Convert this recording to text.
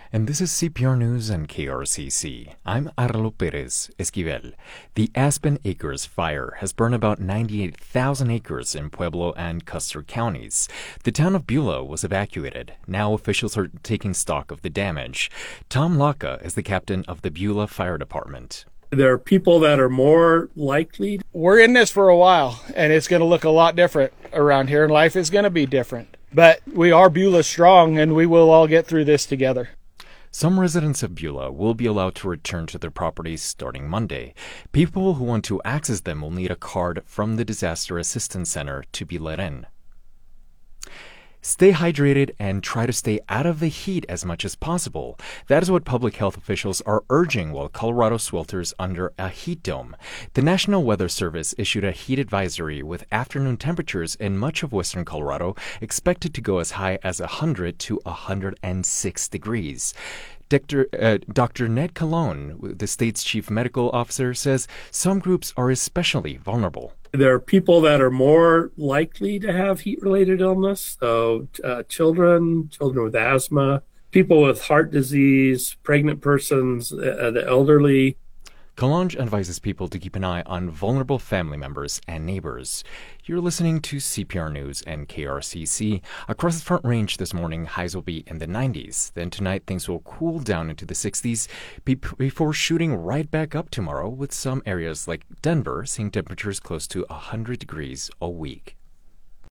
And this is CPR News and KRCC. I'm Arlo Perez Esquivel. The Aspen Acres fire has burned about 98,000 acres in Pueblo and Custer counties. The town of Beulah was evacuated. Now officials are taking stock of the damage. Tom Laka is the captain of the Beulah Fire Department. There are people that are more likely. We're in this for a while, and it's going to look a lot different around here, and life is going to be different. But we are Beulah strong, and we will all get through this together. Some residents of Beulah will be allowed to return to their properties starting Monday. People who want to access them will need a card from the Disaster Assistance Center to be let in. Stay hydrated and try to stay out of the heat as much as possible. That is what public health officials are urging while Colorado swelters under a heat dome. The National Weather Service issued a heat advisory with afternoon temperatures in much of western Colorado expected to go as high as 100 to 106 degrees. Dr. Ned Colon, the state's chief medical officer, says some groups are especially vulnerable. There are people that are more likely to have heat-related illness, so children with asthma, people with heart disease, pregnant persons, the elderly. Colon advises people to keep an eye on vulnerable family members and neighbors. You're listening to CPR News and KRCC. Across the Front Range this morning, highs will be in the 90s. Then tonight, things will cool down into the 60s before shooting right back up tomorrow, with some areas like Denver seeing temperatures close to 100 degrees a week.